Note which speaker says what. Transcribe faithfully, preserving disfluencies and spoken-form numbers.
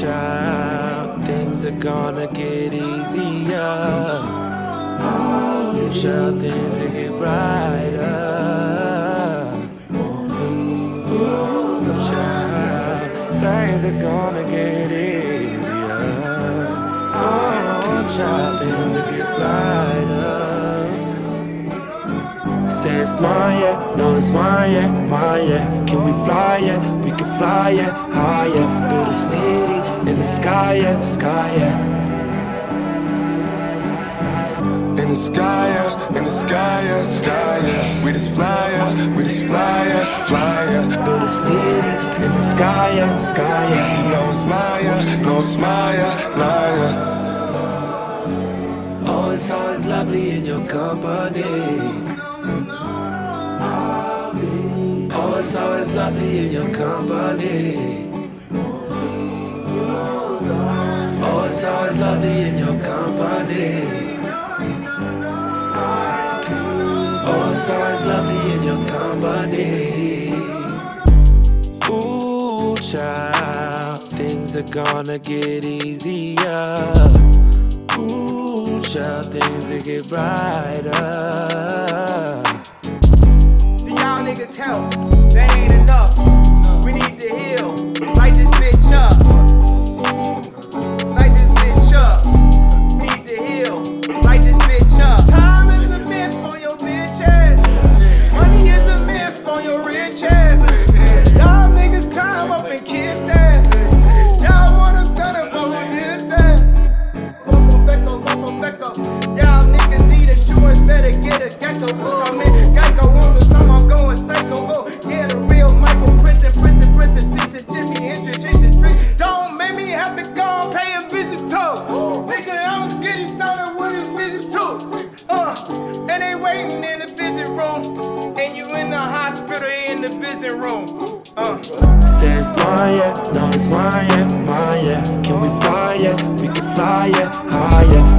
Speaker 1: child, things are gonna get easier. Oh, child, things will get brighter. Ooh, child, things are gonna get easier. Oh, child, things will get brighter. Say it's mine, yeah, no it's mine, yeah, mine, yeah. Can we fly, yeah, we can fly, yeah, higher. Build a city in the sky, yeah, sky, yeah.
Speaker 2: In the sky, yeah, in the sky, yeah, sky, yeah. We just fly, yeah, we just fly, yeah, fly, yeah.
Speaker 1: Build a city in the sky, yeah, sky, yeah.
Speaker 2: You know it's mine, yeah, know it's mine, yeah, mine, yeah.
Speaker 1: Oh, it's always lovely in your company. Oh, it's always lovely in your company. Oh, it's always lovely in your company. Oh, it's always lovely in your company. Ooh, child, things are gonna get easier. Ooh, child, things will get brighter.
Speaker 3: Y'all niggas help, that ain't enough. We need to heal, light this bitch up. Light this bitch up. Need to heal, light this bitch up. Time is a myth on your bitch ass. Money is a myth on your rich ass. Y'all niggas climb up and kiss ass. Y'all wanna cut up on this ass. Bump back up, bump back up. Y'all niggas need insurance, better get a gecko. Come in, Geico on the summer. I'm going psycho, go get a real Michael Prison, prison, prison, decent, Jimmy, institution, street. Don't make me have to go and pay a visit too. Nigga, I'm getting started with his visit too. Uh, and they waiting in the visit room, and you in the hospital in the visit room. Uh.
Speaker 1: Say it's mine, yeah, no it's mine, yeah, mine, yeah. Can we fly, yeah, we can fly, yeah, higher.